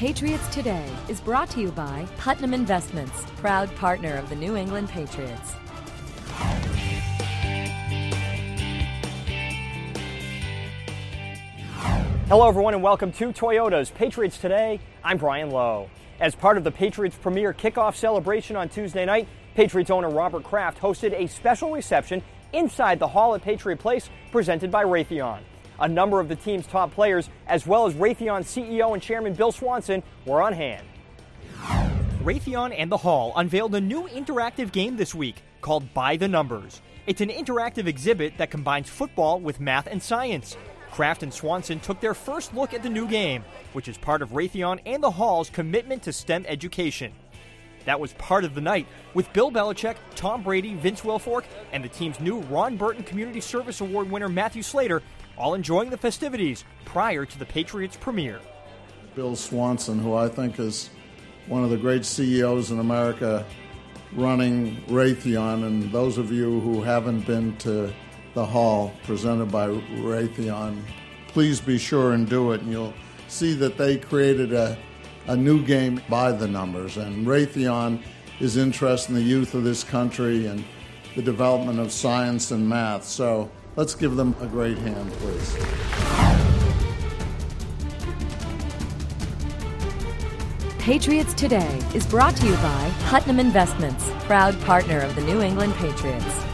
Patriots Today is brought to you by Putnam Investments, proud partner of the New England Patriots. Hello everyone and welcome to Toyota's Patriots Today. I'm Brian Lowe. As part of the Patriots premier kickoff celebration on Tuesday night, Patriots owner Robert Kraft hosted a special reception inside the hall at Patriot Place presented by Raytheon. A number of the team's top players, as well as Raytheon CEO and Chairman Bill Swanson, were on hand. Raytheon and the Hall unveiled a new interactive game this week called By the Numbers. It's an interactive exhibit that combines football with math and science. Kraft and Swanson took their first look at the new game, which is part of Raytheon and the Hall's commitment to STEM education. That was part of the night, with Bill Belichick, Tom Brady, Vince Wilfork, and the team's new Ron Burton Community Service Award winner Matthew Slater all enjoying the festivities prior to the Patriots premiere. Bill Swanson, who I think is one of the great CEOs in America, running Raytheon, and those of you who haven't been to the hall presented by Raytheon, please be sure and do it, and you'll see that they created a new game by the numbers, and Raytheon is interested in the youth of this country and the development of science and math. So let's give them a great hand, please. Patriots Today is brought to you by Putnam Investments, proud partner of the New England Patriots.